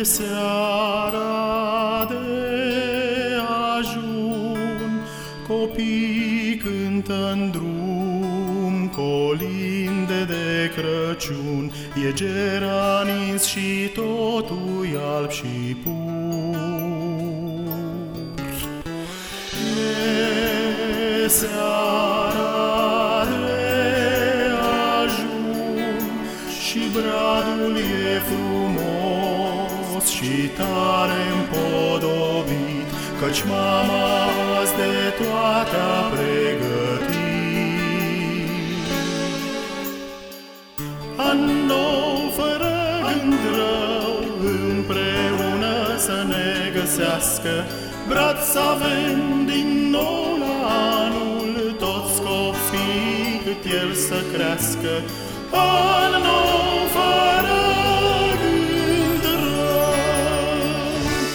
Seara de ajun, copii cântă-n drum, colinde de Crăciun, e geranins și totul alb și pur. E seara de ajun și bradul e frumos și tare împodobit, căci mama azi de toate a pregătit. An nou fără gând rău, împreună să ne găsească, brad să avem din nou la anul, toți copii cât el să crească. An nou fără gând rău.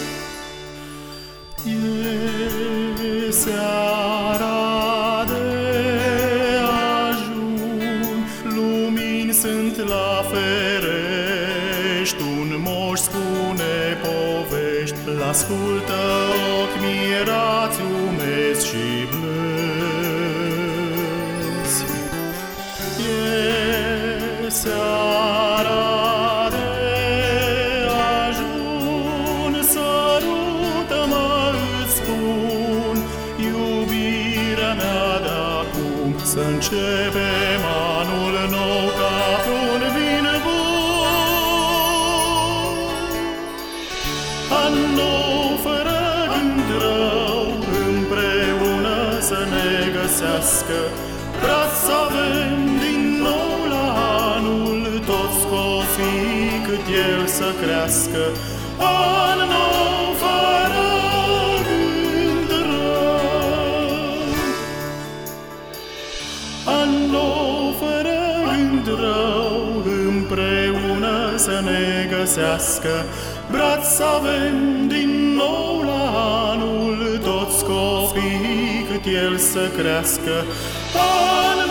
E seara de ajun, lumini sunt la ferești, un moș spune povești, l-ascultă ochi mirați, umezi și blânzi. E seara de ajun, sărută-mă, îți spun, iubirea mea de-acum, să începem anul nou ca un vin bun. An nou fără gând rău, împreună să ne găsească, brad să avem din nou la anul, toți copii cât el să crească. An nou fără gând rău. An nou fără gând rău, împreună să ne găsească, brad să avem din nou la anul, toți copii cât el să crească. An